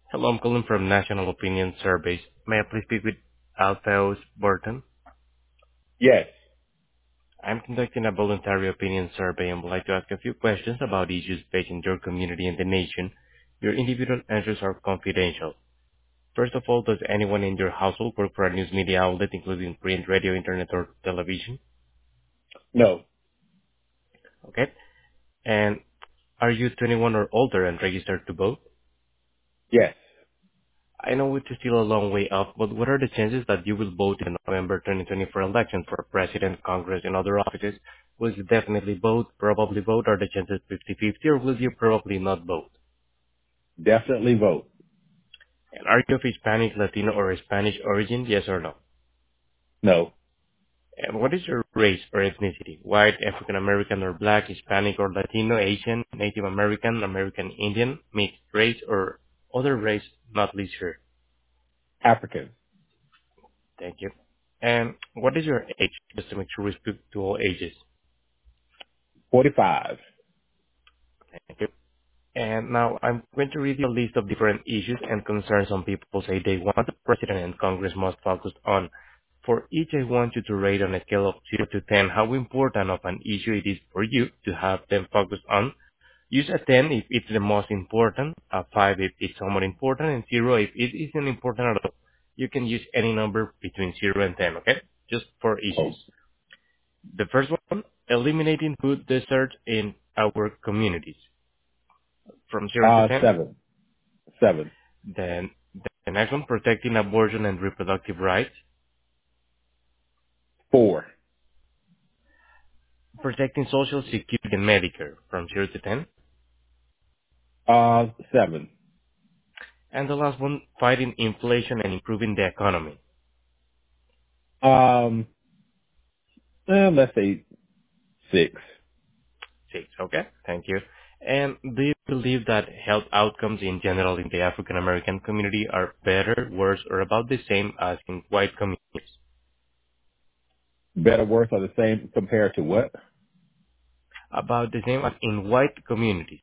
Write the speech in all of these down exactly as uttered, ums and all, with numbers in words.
Hello, I'm calling from National Opinion Surveys. May I please speak with Alphaeus Burton? Yes. I'm conducting a voluntary opinion survey and would like to ask a few questions about issues facing your community and the nation. Your individual answers are confidential. First of all, does anyone in your household work for a news media outlet, including print, radio, internet, or television? No. Okay. And are you twenty-one or older and registered to vote? Yes. I know it's still a long way off, but what are the chances that you will vote in the November twenty twenty-four election for President, Congress, and other offices? Will you definitely vote, probably vote? Are the chances fifty-fifty, or will you probably not vote? Definitely vote. And are you of Hispanic, Latino, or Spanish origin, yes or no? No. And what is your race or ethnicity? White, African American, or Black, Hispanic, or Latino, Asian, Native American, American Indian, mixed race, or other race not listed here? African. Thank you. And what is your age, just to make sure we speak to all ages? forty-five. Thank you. And now I'm going to read you a list of different issues and concerns some people say they want the President and Congress must focus on. For each, I want you to rate on a scale of zero to ten how important of an issue it is for you to have them focus on. Use a ten if it's the most important, a five if it's somewhat important, and zero if it isn't important at all. You can use any number between zero and ten, okay? Just for issues. Oh. The first one, eliminating food deserts in our communities. From zero to Uh, ten. seven. Seven. Then the next one, protecting abortion and reproductive rights. Four. Protecting Social Security and Medicare. From zero to ten. Uh, seven. And the last one, fighting inflation and improving the economy. Um, eh, let's say six. Six. Okay. Thank you. And do you believe that health outcomes in general in the African American community are better, worse, or about the same as in white communities? Better, worse, or the same compared to what? About the same as in white communities.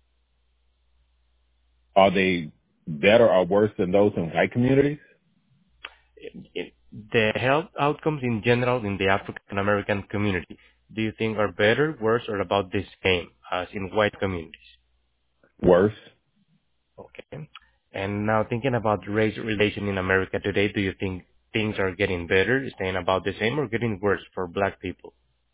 Are they better or worse than those in white communities? In- The health outcomes in general in the African American community, do you think are better, worse, or about the same as in white communities? Worse. Okay. And now thinking about race relation in America today, do you think things are getting better, staying about the same, or getting worse for black people?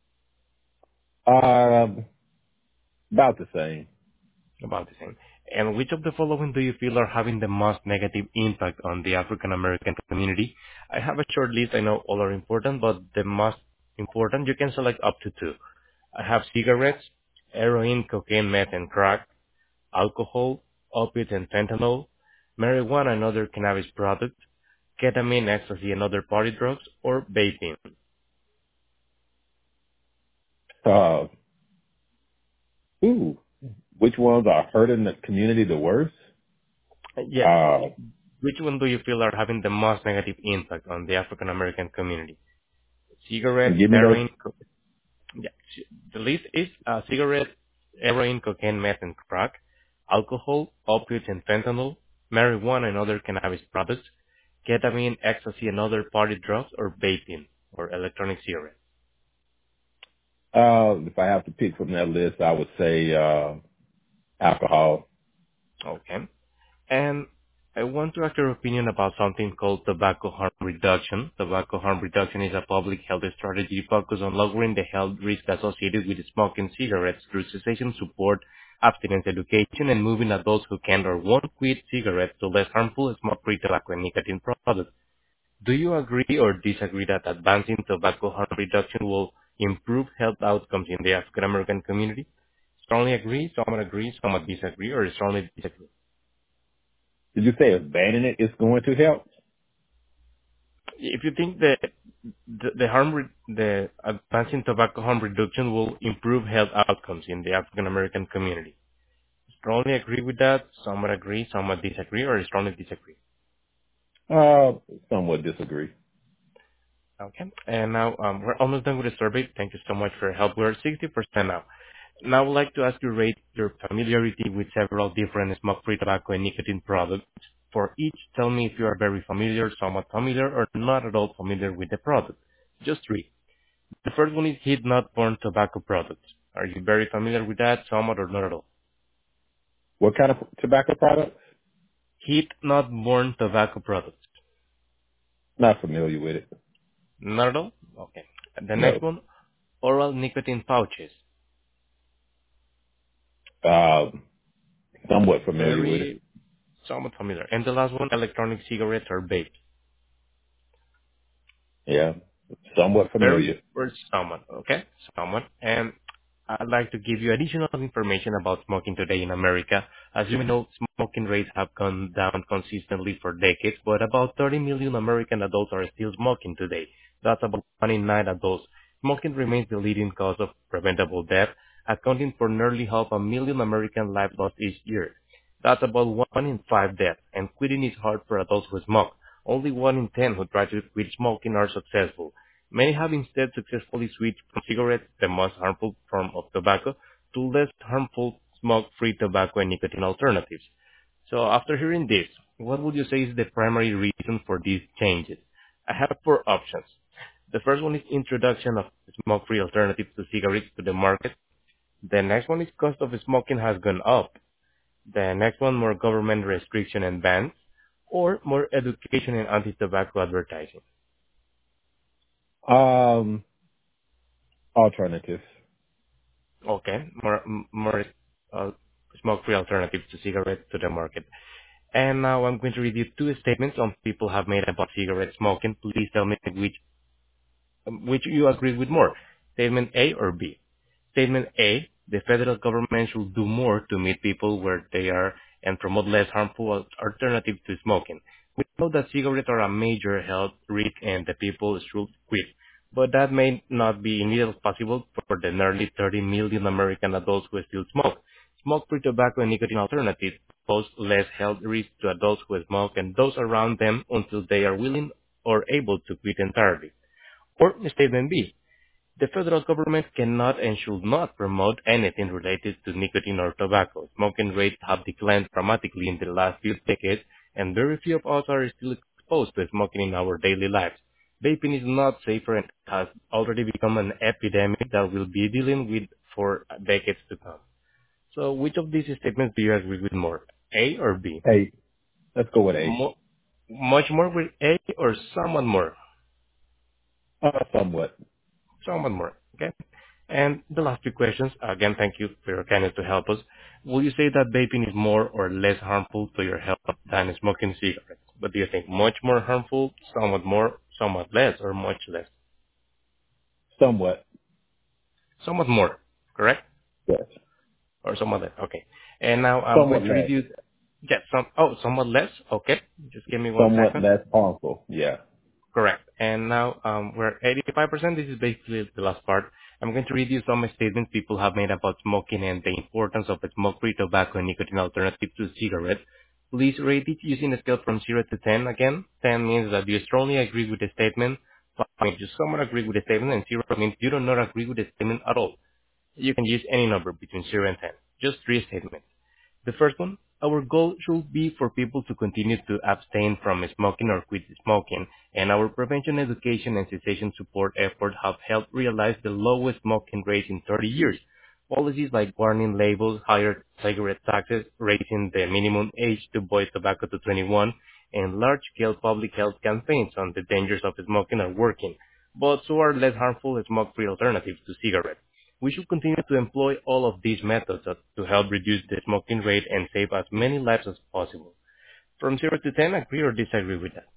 Um, about the same. About the same. And which of the following do you feel are having the most negative impact on the African American community? I have a short list. I know all are important, but the most important, you can select up to two. I have cigarettes, heroin, cocaine, meth, and crack, alcohol, opiates and fentanyl, marijuana and other cannabis products, ketamine, ecstasy, and other party drugs, or vaping. Uh, ooh, which ones are hurting the community the worst? Yeah, Uh, which one do you feel are having the most negative impact on the African American community? Cigarettes, give me those. heroin, co- yeah, c- the list is uh, cigarette, heroin, cocaine, meth, and crack, alcohol, opiates and fentanyl, marijuana and other cannabis products, ketamine, ecstasy, and other party drugs, or vaping, or electronic cigarettes. Uh, if I have to pick from that list, I would say, uh, alcohol. Okay. And I want to ask your opinion about something called tobacco harm reduction. Tobacco harm reduction is a public health strategy focused on lowering the health risk associated with smoking cigarettes through cessation support, abstinence education, and moving adults who can or won't quit cigarettes to less harmful smoke-free tobacco and nicotine products. Do you agree or disagree that advancing tobacco harm reduction will improve health outcomes in the African American community? Strongly agree, somewhat agree, somewhat disagree, or strongly disagree? Did you say if banning it is going to help? If you think that the, the harm, re- the advancing tobacco harm reduction will improve health outcomes in the African American community, strongly agree with that. Some would agree, some would disagree, or strongly disagree. Uh, somewhat disagree. Okay. And now um, we're almost done with the survey. Thank you so much for your help. We're at sixty percent now. Now I would like to ask you to rate your familiarity with several different smoke-free tobacco and nicotine products. For each, tell me if you are very familiar, somewhat familiar, or not at all familiar with the product. Just three. The first one is heat-not-burn tobacco products. Are you very familiar with that, somewhat, or not at all? What kind of tobacco products? Heat-not-burn tobacco products. Not familiar with it. Not at all? Okay. The next No. one, oral nicotine pouches. Um, somewhat familiar with it. Very somewhat familiar. And the last one, electronic cigarettes or vapes. Yeah. Somewhat Very familiar. for someone, okay? Someone. And I'd like to give you additional information about smoking today in America. As you know, smoking rates have gone down consistently for decades, but about thirty million American adults are still smoking today. That's about one in nine adults. Smoking remains the leading cause of preventable death, accounting for nearly half a million American lives lost each year. That's about one in five deaths, and quitting is hard for adults who smoke. Only one in ten who try to quit smoking are successful. Many have instead successfully switched from cigarettes, the most harmful form of tobacco, to less harmful smoke-free tobacco and nicotine alternatives. So after hearing this, what would you say is the primary reason for these changes? I have four options. The first one is introduction of smoke-free alternatives to cigarettes to the market. The next one is cost of smoking has gone up. The next one, more government restriction and bans, or more education and anti-tobacco advertising. Um, alternatives. Okay, more m- more uh, smoke-free alternatives to cigarettes to the market. And now I'm going to read you two statements some people have made about cigarette smoking. Please tell me which which you agree with more, statement A or B. Statement A, the federal government should do more to meet people where they are and promote less harmful al- alternatives to smoking. We know that cigarettes are a major health risk and the people should quit, but that may not be immediately possible for the nearly thirty million American adults who still smoke. Smoke-free tobacco and nicotine alternatives pose less health risk to adults who smoke and those around them until they are willing or able to quit entirely. Or statement B, the federal government cannot and should not promote anything related to nicotine or tobacco. Smoking rates have declined dramatically in the last few decades, and very few of us are still exposed to smoking in our daily lives. Vaping is not safer and has already become an epidemic that we'll be dealing with for decades to come. So which of these statements do you agree with more, A or B? A. Let's go with A. Mo- much more with A or somewhat more? Uh, somewhat. Somewhat more. Okay. And the last two questions, again, thank you for your kindness to help us. Will you say that vaping is more or less harmful to your health than smoking cigarettes? But do you think much more harmful, somewhat more, somewhat less, or much less? Somewhat. Somewhat more, correct? Yes. Or somewhat less? Okay. And now I'm going Somewhat to read less. you, get some, oh, somewhat less? Okay. Just give me one Somewhat second. less harmful. Yeah. Correct. And now um, we're at eighty-five percent. This is basically the last part. I'm going to read you some statements people have made about smoking and the importance of a smoke-free tobacco and nicotine alternative to cigarettes. Please rate it using a scale from zero to ten. Again, ten means that you strongly agree with the statement. five means you somewhat agree with the statement, and zero means you do not agree with the statement at all. You can use any number between zero and ten. Just three statements. The first one, our goal should be for people to continue to abstain from smoking or quit smoking, and our prevention education and cessation support efforts have helped realize the lowest smoking rates in thirty years. Policies like warning labels, higher cigarette taxes, raising the minimum age to buy tobacco to twenty-one, and large-scale public health campaigns on the dangers of smoking are working, but so are less harmful smoke-free alternatives to cigarettes. We should continue to employ all of these methods uh, to help reduce the smoking rate and save as many lives as possible. From zero to ten, agree or disagree with that?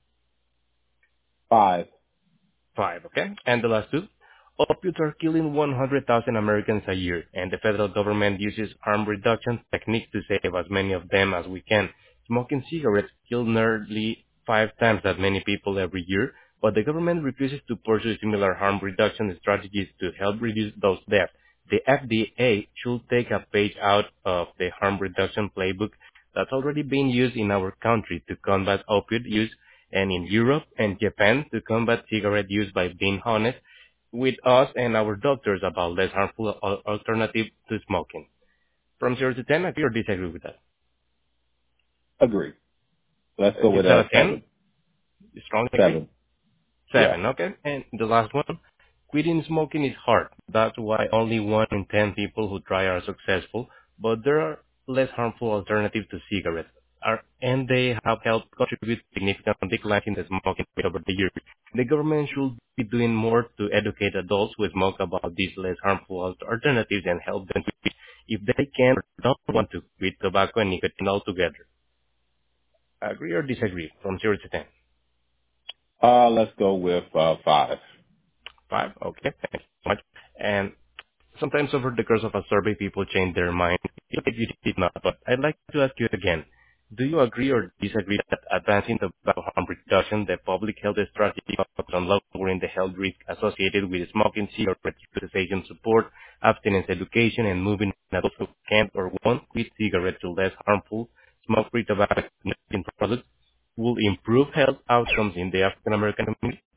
Five. Five, okay? And the last two. Opiates are killing one hundred thousand Americans a year, and the federal government uses harm reduction techniques to save as many of them as we can. Smoking cigarettes kill nearly five times that many people every year, but the government refuses to pursue similar harm reduction strategies to help reduce those deaths. The F D A should take a page out of the harm reduction playbook that's already being used in our country to combat opioid use and in Europe and Japan to combat cigarette use by being honest with us and our doctors about less harmful al- alternative to smoking. From zero to ten, agree or disagree with that? Agree. Let's go with Is that uh a ten? seven. You strongly agree? Seven. Yeah. Seven, okay. And the last one, quitting smoking is hard. That's why only one in ten people who try are successful, but there are less harmful alternatives to cigarettes. Are, and they have helped contribute significant decline in the smoking rate over the years. The government should be doing more to educate adults who smoke about these less harmful alternatives and help them quit if they can or don't want to quit tobacco and nicotine altogether. Agree or disagree from zero to ten? Uh, let's go with uh five. Five? Okay, thank you so much. And sometimes over the course of a survey, people change their mind. If you did not, but I'd like to ask you again. Do you agree or disagree that advancing tobacco harm reduction, the public health strategy focused on lowering the health risk associated with smoking, cigarette cessation support, abstinence education, and moving adults who can't or won't quit cigarettes to less harmful smoke-free tobacco nicotine products will improve health outcomes in the African American community?